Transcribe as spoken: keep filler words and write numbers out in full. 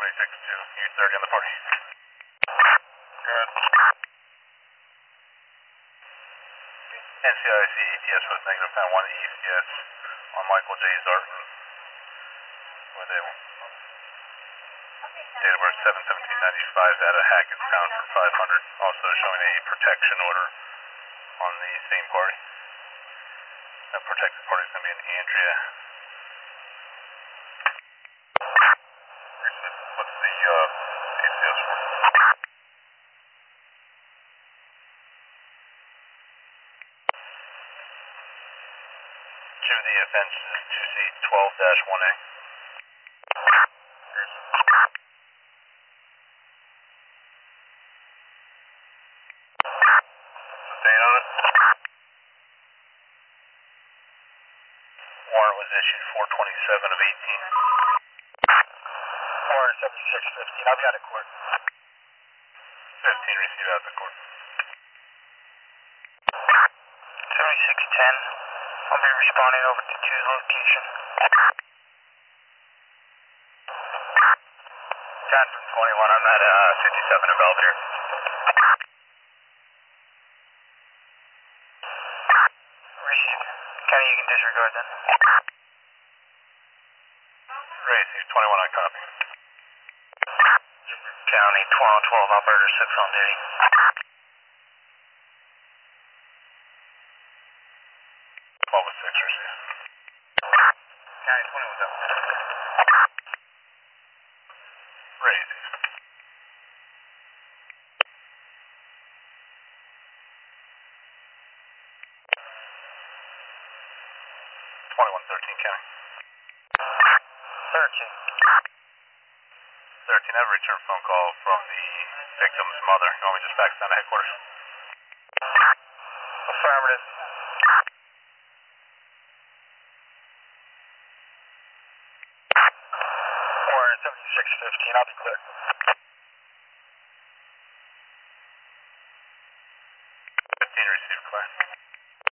seventy-six two, U thirty on the party. Good. N C I C E T S was negative ten one E C S on Michael J. Zartan with a date of birth seven seventeen ninety-five at a Hackett pound for five hundred, also showing a protection order on the same party. That protected party is going to be an Andrea. What's the uh, A C S for? To the offense is two C twelve dash one A. Date on it? Warrant was issued four twenty-seven of eighteen. Warrant seventy-six fifteen, I'll be out of court. fifteen received out of the court. seventy-six ten, I'll be responding over to Two's location. ten from twenty-one, I'm at uh, fifty-seven in Belvedere. Received. County, you can disregard then. Received, twenty-one on copy. County, twelve twelve, operator six on duty. twelve with six received. County, twenty-one go. Received. twenty-one thirteen county. thirteen. thirteen, I have a return phone call from the victim's mother. You want me to just fax down to headquarters? Affirmative. Warrant seventy-six fifteen, I'll be clear. fifteen received, clear.